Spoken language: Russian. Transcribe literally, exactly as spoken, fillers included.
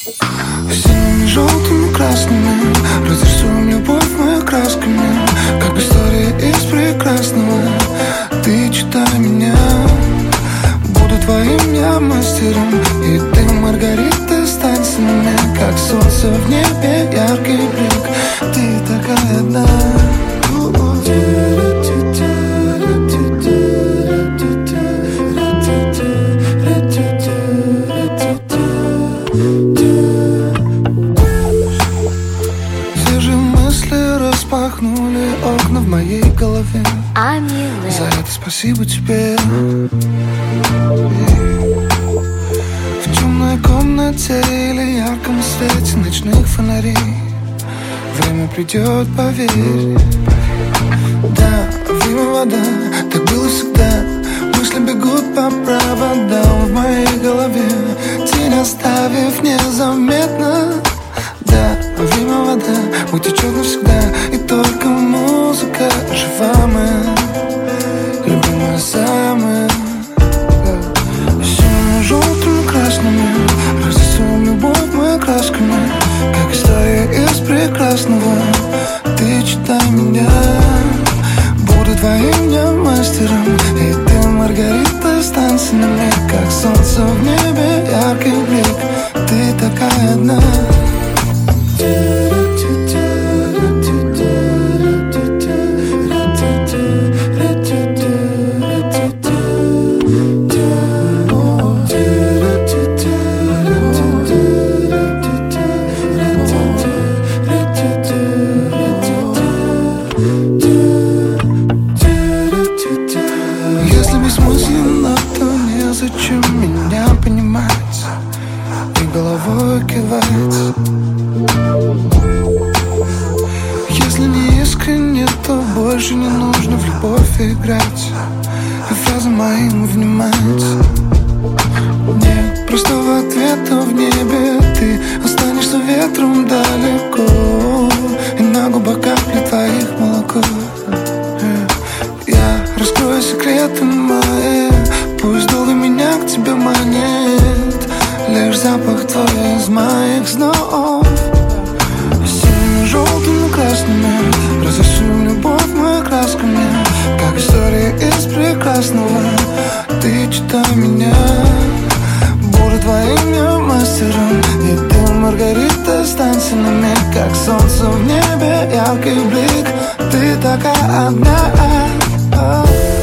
Синими, желтыми, красными разрисуем любовь мы красками, как история из прекрасного. Ты читай меня, буду твоим я мастером, и ты, Маргарита, стань со мной, как солнце в небе, яркий блик. Ты такая одна. Свежие мысли распахнули окна в моей голове. За это спасибо тебе. В темной комнате или ярком свете ночных фонарей время придет, поверь. Да, время вода, так было всегда. Мысли бегут по проводам в моей голове, тень оставив незаметно. Да, время вода, утечет навсегда, и только музыка жива моя, любимая самая. Синими, желтыми, красными разрисуем любовь мы красками, как история из прекрасного. Ты читай меня, буду твоим я мастером, и ты, Маргарита, стань со мной, как солнце в небе, яркий блик. Ты такая одна. Если бессмысленно, то незачем меня понимать и головой кивать. Если не искренне, то больше не нужно в любовь играть и фразам моим внимать. Нет простого ответа в небе, ты останешься ветром далеко, и на губах капли твоих молоко. Я раскрою секреты мои, пусть долго меня к тебе манит лишь запах твой из моих снов. Синими, желтыми, красными разрисуем любовь мы красками, как история из прекрасного. Ты читай меня, буду твоим я мастером, и ты, Маргарита, стань со мной, как солнце в небе, яркий блик. Ты такая одна.